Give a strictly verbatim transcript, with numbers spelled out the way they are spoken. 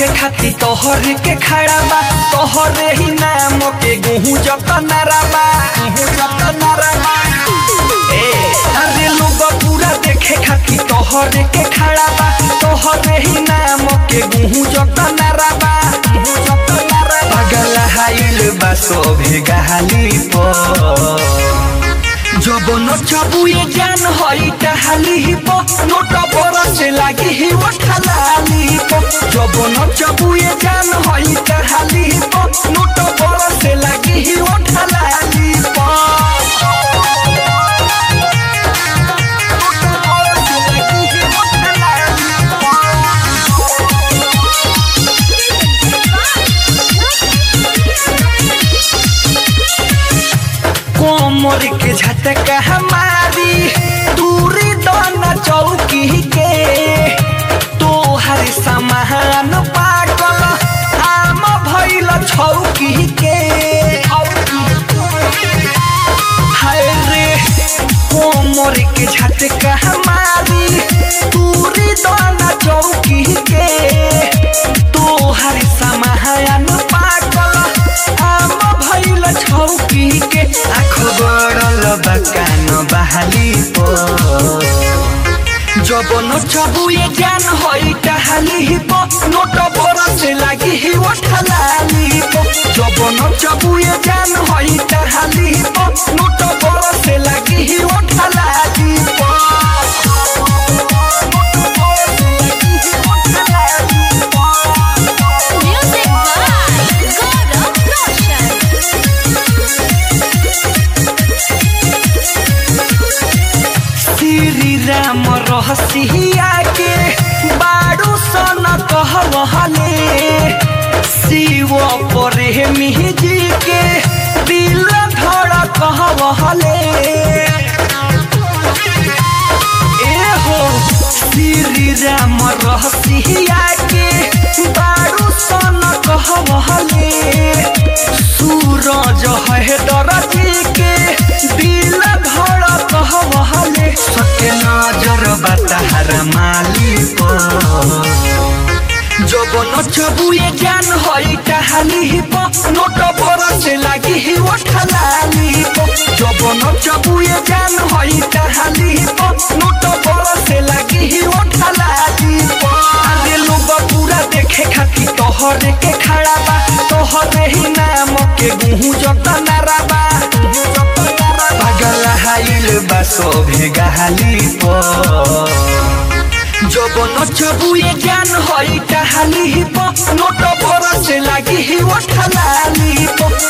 देखे खाती तोहरे के खड़ा बा तोहरे ही नाम के गेहूं जत नरबा गेहूं जत नरबा ए अरे लोग पूरा देखे खाती तोहरे के खड़ा बा तोहरे ही नाम के गेहूं जत नरबा गेहूं जत नरबा पागल हाइल बा सोभे गहाली पर जब नचबू ये जान हई टहली पो नोट बरस लागी ही उठलाली पो जब नचबू ये जान हई टहली पो नोट बरस लागी ही उठलाली पो कोमर के झटका हमारी दूरी दाना चौकी के तोहर समान पागल आम भइल छौकी के हाय रे कोमर के झटका हमारी दूरी दाना चौकी के तोहर समान पागल आम भइल छौकी के आँखों बड़ल बकान बहाली पो जब नचबू ये जान हई टहली पो नोट बरस लागी ही उठलाली पो जब नचबू ये जान हई टहली पो नोट बरस लागी ही उठलाली पो श्री राम रहसिया के बारू सन कहले शिव प्रेमी जी के दिल धड़ कहले ए हो श्री राम रहसिया के बारू सन कहले सूरज है दरजी के दिल धड़ कहले सके नजर बताहर माली पो जब नचबू ये जान हई टहली पो नोट बरस लागी ही उठलाली पो जब नचबू ये जान हई टहली पो नोट बरस लागी ही उठलाली पो अरे लोग पूरा देखे खाती तोहरे के खड़ा बा तोहरे ही नाम के गेहूं जत नरबा पागल हाइल बा सोभे गहाली पो जब नचबू ये जान हई टहली पो नोट बरस लागी ही उठलाली पो